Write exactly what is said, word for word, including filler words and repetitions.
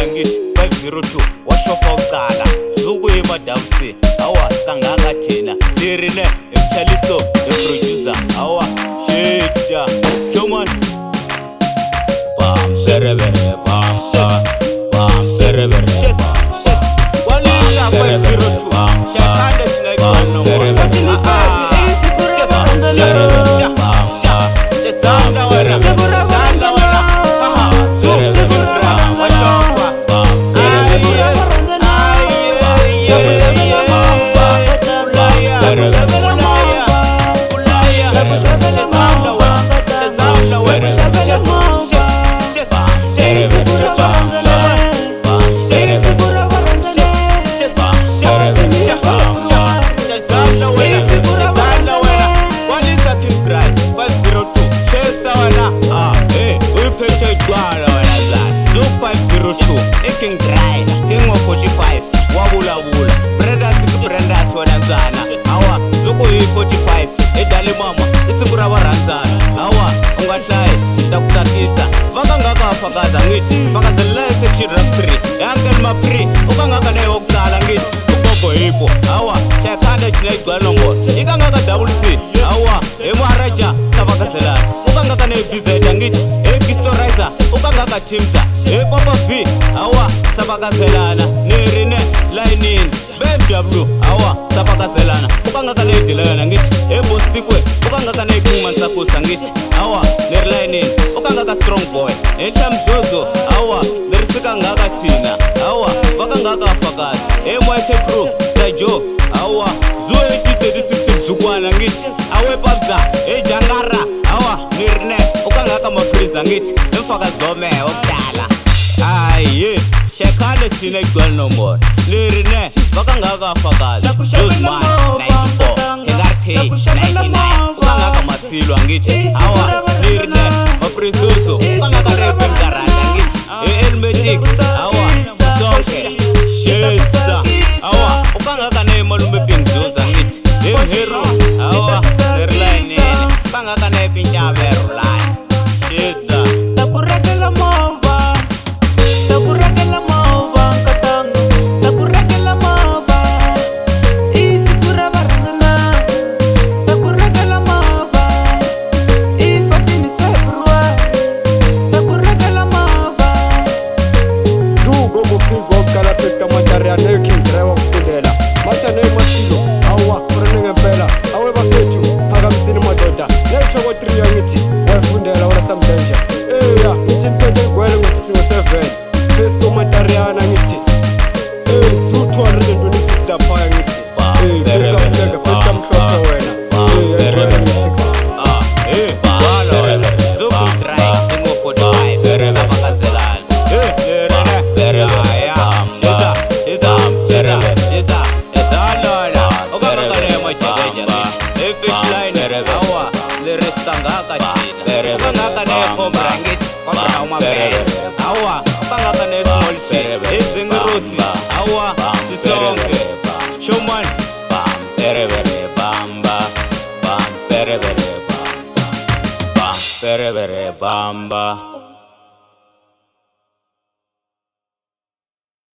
ngithi five zero two washofa ucala zuku emadamsi awa kangaka thina lirine emchalisto eproducer awa shida Joman bam serebere bam sa bam serebere shit walisa five zero two shakanda thina ikona serebere serebere bam sa shesanga wena sanga wena aha serebere bam washofa King Dry, King of forty-five, Wabula Wula, Brenda six Brenda Swanazana, Awa, Zuko forty-five, Edali Mama, Isukura Ranzana, Awa, Ungatlai, Takutakisa, Vakangaka Fagaza, Fagazala section of three, Yangan Mafri, Ukangaka Okala Git, Ukoko Ipo, Awa, Shakanda Chinate Galongo, Ikangaka double C, Awa, Emaraja, Savakazela, Ukangaka Bizet and Git, Ekistorizer, Ukangaka Timsa, Papa V, Awa, Savakazelana, Nerine, Lining, B M W, Awa, Savakazelana, Ukangaka Delana, Git, Ebo Stickwe, Ukangaka Kumansako Sangit, Awa, Nerlining, Ukangaka Strong Boy, Encham Zozo, Awa, Nersikangaka Tina, Awa, Vakangaka Fakas, M Y K Crew, Stajo, Awa, Zoe thirty-six Zukwana Git, Awe Pabza, E Jangara, Awa, Nirne, Ukangaka Mafriza Git, Mfaka Zome, Okala. Aye, Shekale Chine Girl no more. Lirine, Vakangaka Fakas, Josman, ninety-four, Kegarte, ninety-nine, Ukangaka Masilu Angit, Awa, Lirine, Oprisoso, Ukangaka Reven Garanda Angit, Elmetic, Awa, Sonke, Shesa, Awa, Ukangaka Nemalumbe Pingos Angit, Hero, Awa, Nerline, Ukangaka Nepincha Verline, Shesa, Takurakela Mova. Awa, Ukangaka ne small cheek, Ezing Rossi, Awa, Sisonke, Showman, Bam, Perebere, Bamba, Bam, Perebere, Bamba, Bam, Perebere, Bamba.